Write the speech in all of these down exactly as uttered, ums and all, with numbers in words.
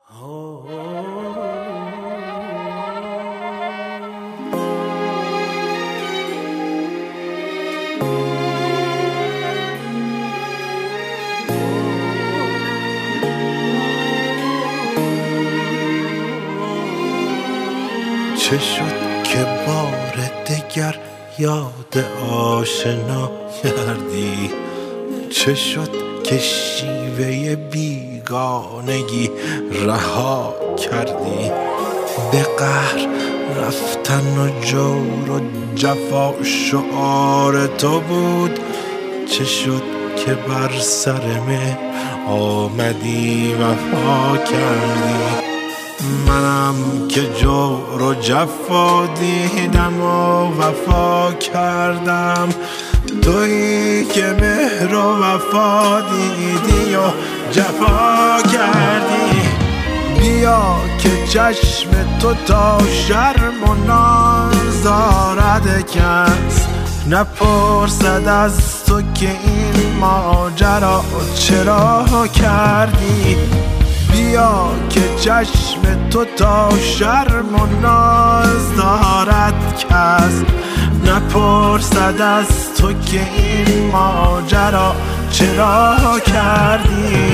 چه شد که بار دگر یاد آشنا کردی؟ چه شد که شیوه بیگانگی رها کردی؟ به قهر رفتن و جور و جفا شعار تو بود. چه شد که بر سر مهر آمدی وفا کردی؟ منم که جور و جفا دیدم و وفا کردم، تویی که مهر و وفا دیدی و جفا کردی. بیا که چشم تو تا شرم و ناز دارد کس نپرسد از تو که این ماجرا چرا کردی. بیا که چشم تو تا شرم و ناز دارد کس نپرسد از تو که این ماجرا چرا کردی.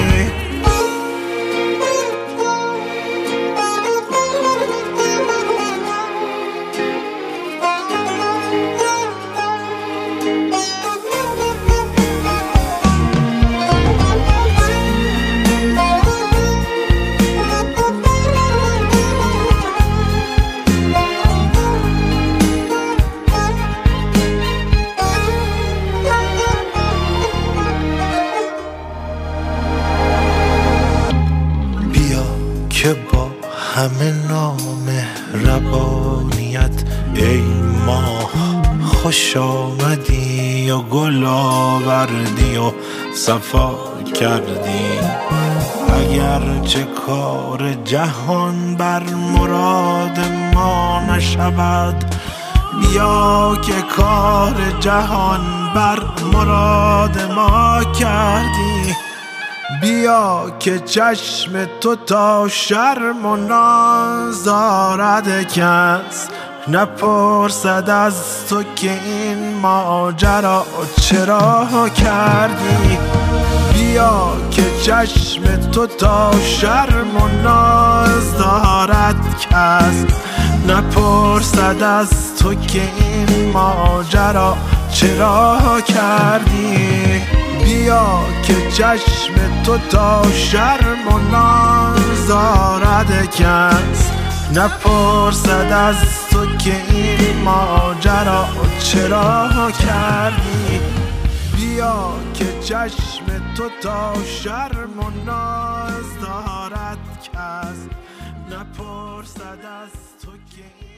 که با همه نامهربانیت ای ماه خوش آمدی و گل آوردی و صفا کردی. اگرچه کار جهان بر مراد ما نشود، بیا که کار جهان بر مراد ما کردی. بیا که چشم تو تا شرم و ناز دارد کس نپرسد از تو که این ماجرا چرا کردی. بیا که چشم تو تا شرم و ناز دارد کس نپرسد از تو که این ماجرا چرا کردی. بیا که چشم تو تا شرم و ناز دارد کس نپرسد از تو که این ماجرا چرا کردی. بیا که چشم تو تا شرم و ناز دارد کس نپرسد از تو که